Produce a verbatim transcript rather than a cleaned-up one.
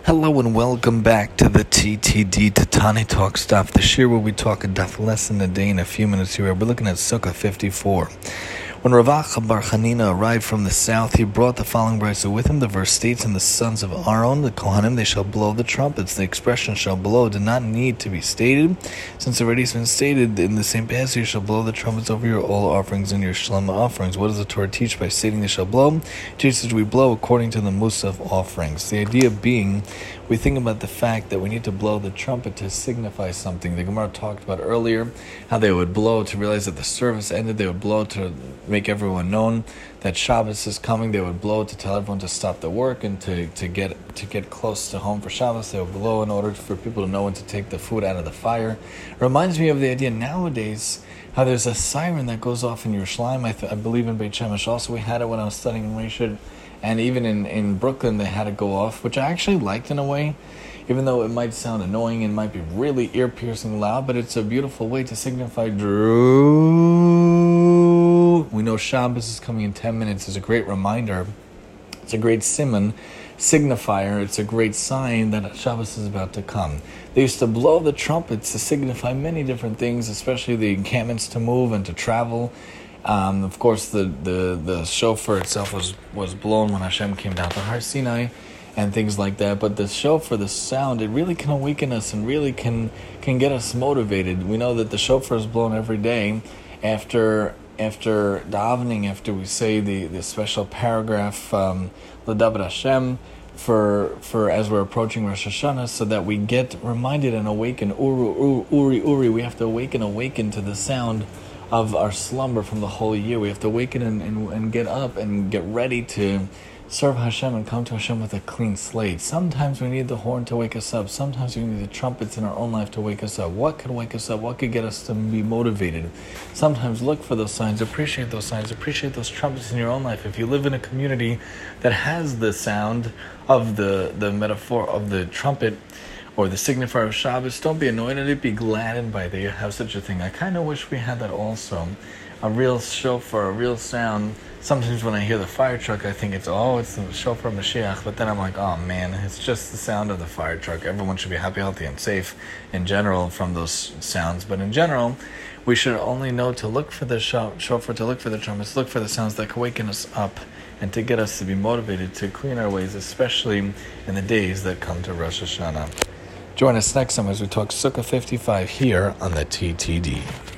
Hello and welcome back to the T T D Tatani Talk Stuff. This year we'll be talking daf lesson a day in a few minutes here. We're looking at Sukkah fifty-four. When Ravacha Bar Chanina arrived from the south, he brought the following brisa with him. The verse states, "And the sons of Aaron, the Kohanim, they shall blow the trumpets." The expression "shall blow" did not need to be stated, since already it's been stated in the same passage, "You shall blow the trumpets over your all offerings and your shalom offerings." What does the Torah teach by stating they shall blow? It teaches we blow according to the musaf offerings. The idea being, we think about the fact that we need to blow the trumpet to signify something. The Gemara talked about earlier how they would blow to realize that the service ended. They would blow to make everyone known that Shabbos is coming. They would blow to tell everyone to stop the work and to, to get to get close to home for Shabbos. They would blow in order for people to know when to take the food out of the fire. It reminds me of the idea nowadays how there's a siren that goes off in Yerushalayim. I, th- I believe in Beit Shemesh also. We had it when I was studying in Rishon. And even in, in Brooklyn, they had it go off, which I actually liked in a way, even though it might sound annoying and might be really ear-piercing loud, but it's a beautiful way to signify Drew. We know Shabbos is coming in ten minutes. It's a great reminder. It's a great simon, signifier. It's a great sign that Shabbos is about to come. They used to blow the trumpets to signify many different things, especially the encampments to move and to travel. Um, of course, the, the, the shofar itself was, was blown when Hashem came down to Har Sinai and things like that. But the shofar, the sound, it really can awaken us and really can can get us motivated. We know that the shofar is blown every day after after davening, after we say the, the special paragraph, um, L'David Hashem, for for as we're approaching Rosh Hashanah, so that we get reminded and awaken. Uru, uri, uri, uri. We have to awaken, awaken to the sound of our slumber from the whole year. We have to awaken and, and, and get up and get ready to serve Hashem and come to Hashem with a clean slate. Sometimes we need the horn to wake us up. Sometimes we need the trumpets in our own life to wake us up. What could wake us up? What could get us to be motivated? Sometimes look for those signs. Appreciate those signs. Appreciate those trumpets in your own life. If you live in a community that has the sound of the, the metaphor of the trumpet, or the signifier of Shabbos, don't be annoyed at it, be gladdened by that you have such a thing. I kind of wish we had that also. A real shofar, a real sound. Sometimes when I hear the fire truck, I think it's, oh, it's the shofar Mashiach, but then I'm like, oh man, it's just the sound of the fire truck. Everyone should be happy, healthy, and safe in general from those sounds, but in general, we should only know to look for the shofar, to look for the trumpets, look for the sounds that can waken us up and to get us to be motivated to clean our ways, especially in the days that come to Rosh Hashanah. Join us next time as we talk Sukkah fifty-five here on the T T D.